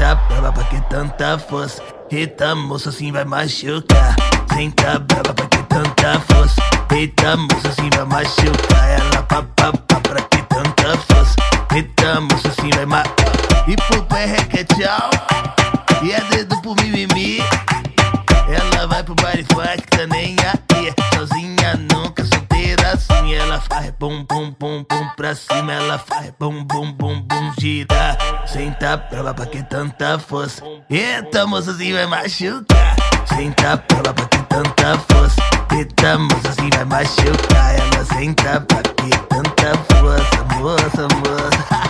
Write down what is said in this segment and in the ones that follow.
Senta brava pra que tanta força. Eita moça, assim vai machucar. Senta brava pra que tanta força. Eita moça, assim vai machucar. Ela papapá pra que tanta força. Eita moça, assim vai machucar. E pro pé requeteau. E é dedo pro mimimi. Ela vai pro baile funk, tá nem aí. Sozinha nunca, solteira assim. Ela faz bum bum bum bum pra cima. Ela faz bum bum bum bum gira. Senta brava pra que tanta força. Eita moça, assim vai machucar. Senta brava pra que tanta força. Eita moça, assim vai machucar. Ela senta pra que tanta força. Moça, moça.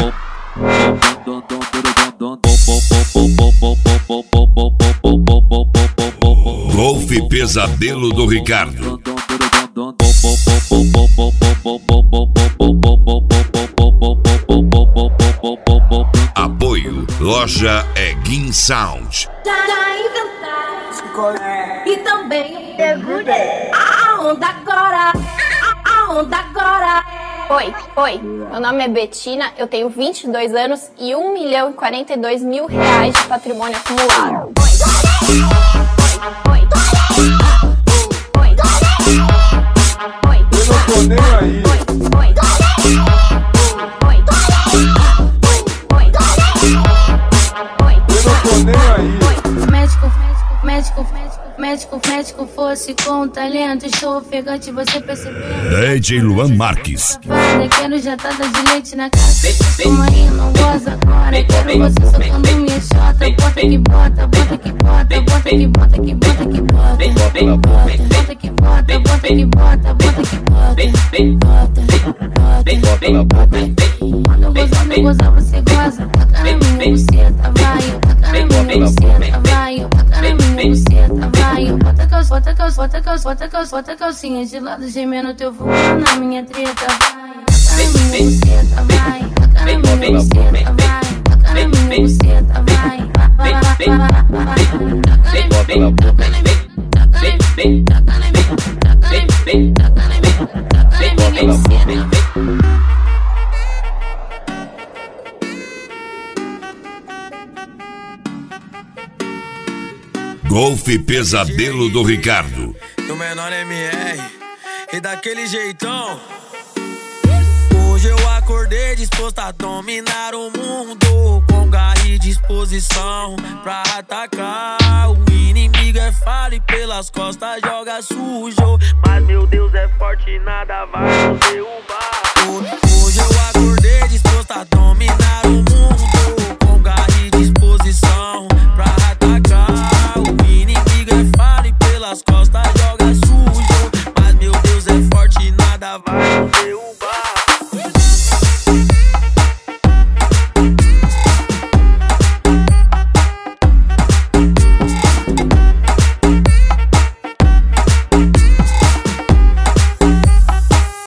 Golfe Pesadelo do Ricardo. Apoio Loja Egin Sound. Já inventaram e também a onda agora, a onda agora. Oi, meu nome é Betina, eu tenho 22 anos e 1.042.000 reais de patrimônio acumulado. Eu não tô nem aí. Eu não tô nem aí. Médico fosse com talento, estou ofegante, você percebeu? DJ Luan Marques. Quero jatada de leite na cara. Toma aí, não goza agora. Quero você socando minha chota. Bota que bota, bota que bota, bota que bota, que bota que bota. Bota que bota, bota que bota, bota que bota. Quando gozar, você goza. Taca na minha buceta, vai. Taca na minha buceta, vai. Taca na minha buceta, vai. Bota calcinha de lado, gemendo teu fogo na minha treta, vai. Taca na minha buceta, vai. Taca na minha buceta, vai. Taca na minha buceta, vai. Golfe Pesadelo do Ricardo. Do menor MR e daquele jeitão. Hoje eu acordei disposto a dominar o mundo, com garra e disposição pra atacar. O inimigo é falho e pelas costas joga sujo, mas meu Deus é forte e nada vai nos derrubar. Hoje eu acordei disposto a dominar o mundo, com garra e disposição pra atacar. O inimigo é falho e pelas costas joga sujo.